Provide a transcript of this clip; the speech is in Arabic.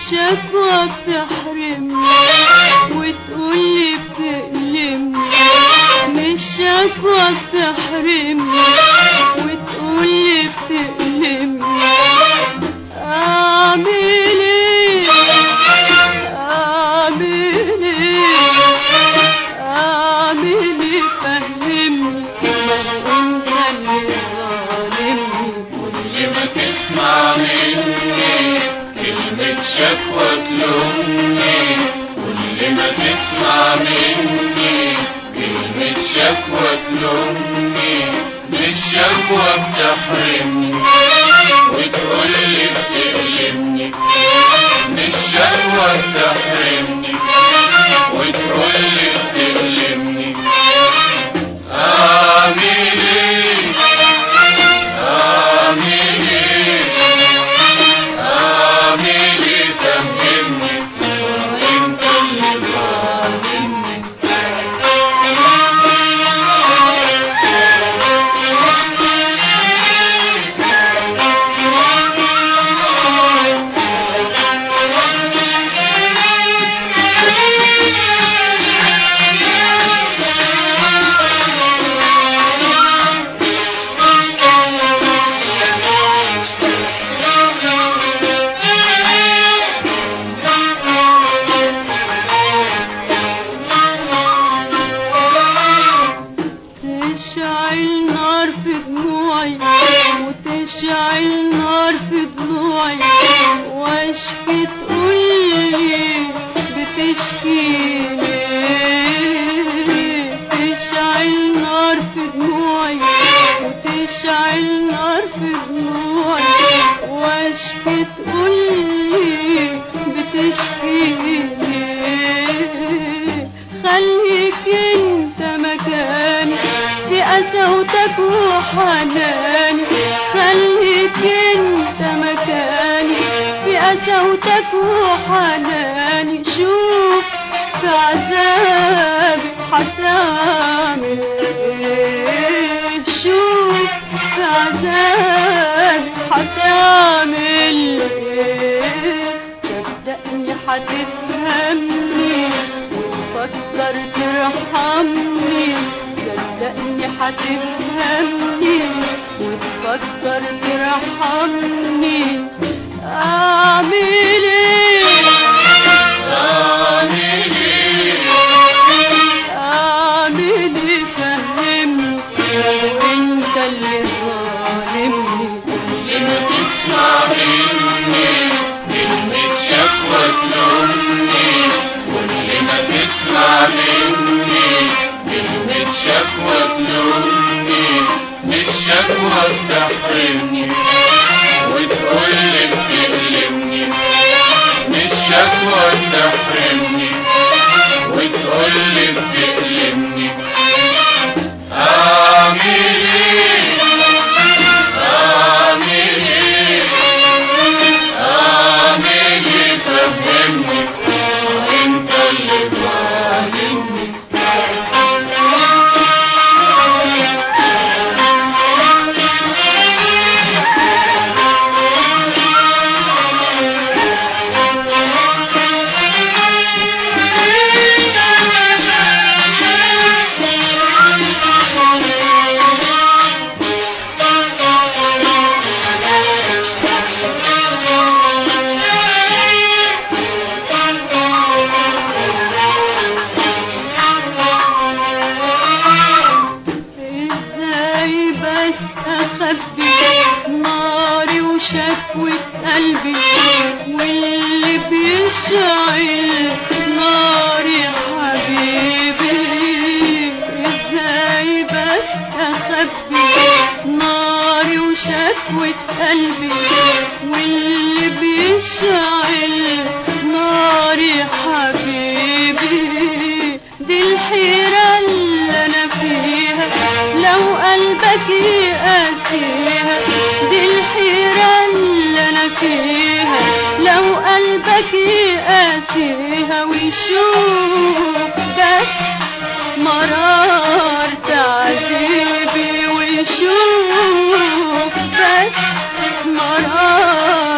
الشكوى بتحرمني وتقولي بتألمني، من الشكوى بتحرمني وتقولي بتألمني. أعمل إيه أعمل إيه أعمل إيه فهمني، أنت اللي ظالمني. كل ما تسمع مني كلمة شكوى تلومني، كل ما تسمع مني كلمة شكوى تلومني، من الشكوى بتحرمني وتقولي بتألمني، من الشكوى بتحرمني وتقولي بتألمني. أعمل إيه أعمل إيه أعمل إيه فهمني، أنت اللي ظالمني. تشعل نار في دموعي وتشعل نار في دموعي، واشكي تقولي بتشكي ليه. تشعل نار في دموعي وتشعل نار في دموعي، واشكي تقولي بتشكي ليه. خليك انت مكاني في قسوتك وحناني، خليك انت مكاني في قسوتك وحناني. شوف في عذابي هتعمل ايه، شوف في عذابي هتعمل ايه. صدقني هتفهمني وتفكر ترحمني، صدقني هتفهمني وتفكر ترحمني. أعمل إيه أعمل إيه أعمل إيه فهمني، وأنت اللي ظالمني. كل ما تسمع مني كلمة شكوى تلومني، كل ما تسمع مني كلمة شكوى تلومني، من الشكوى بتحرمني وتقولي بتألمني، من الشكوى بتحرمني وتقولي بتألمني. أعمل إيه أعمل إيه أعمل إيه فهمني، أنت اللي ظالمني. ازاي بس اخبي ناري وشكوة قلبي، واللي بيشعل ناري حبيبي. ازاي بس اخبي ناري وشكوة قلبي، واللي بيشعل ناري حبيبي. دي الحيرة اللي انا فيها لو قلبك يقاسيها، دي الحيرة اللي انا فيها لو قلبك يقاسيها، ويشوف بس مرار تعذيبي، ويشوف بس مرار